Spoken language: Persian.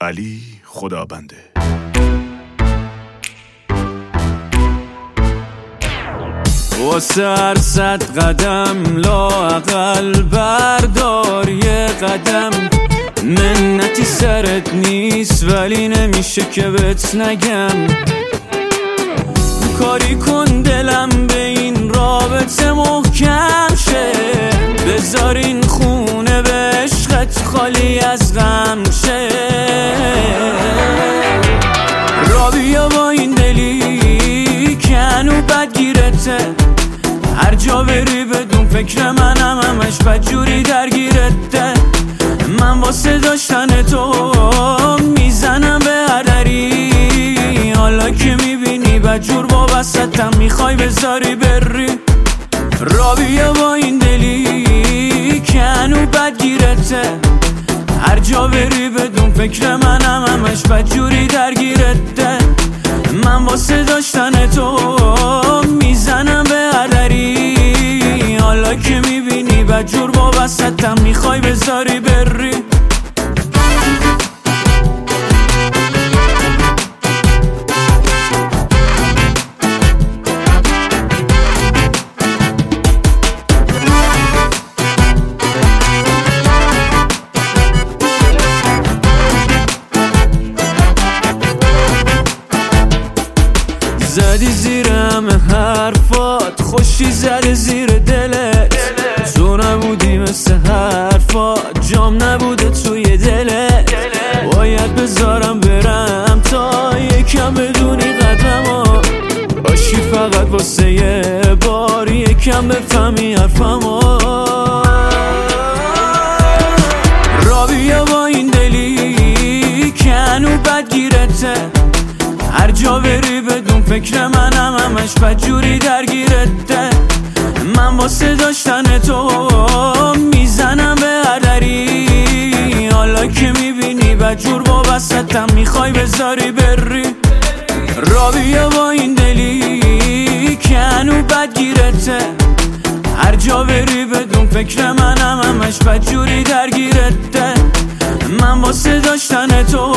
علی خدابنده. واسه هر 100 قدم لااقل بردار یه قدم. منتی سرت نیست ولی نمیشه که بهت نگم. کاری کن دلم به این رابطه محکم شه. بذار این خونه به عشقت خالی از غم شه. را بیا با این دلی که هنو بدگیرته. هر جا بری بدون فکر منم همش بدجوری درگیرته. من واسه داشتن تو میزنم به هر دری. حالا که میبینی بدجور وابستم میخوای بذاری بری. را بیا با این دلی که هنو بدگیرته. هر جا بری بدون فکر منم همش بدجوری درگیرته. من واسه داشتن تو میزنم به هر دری. حالا که میبینی بدجور وابستم میخوای بذاری بری. زدی زیر همه حرفات، خوشی زده زیر دلت. تو نبودی مثل حرفات، جام نبوده توی دلت. باید بذارم برم تا یکم بدونی قدمو. باشی فقط واسه یه بار یکم بفهمی حرفمو. را بیا با این دلی که هنو بدگیرته. هر جا بری بدون فکر منم همش بدجوری درگیرته. من واسه داشتن تو میزنم به هر دری. حالا که میبینی بدجور وابستم میخوای بذاری بری. را بیا با این دلی که هنو بدگیرته. هر جا بری بدون فکر منم همش بدجوری درگیرته. من واسه داشتن تو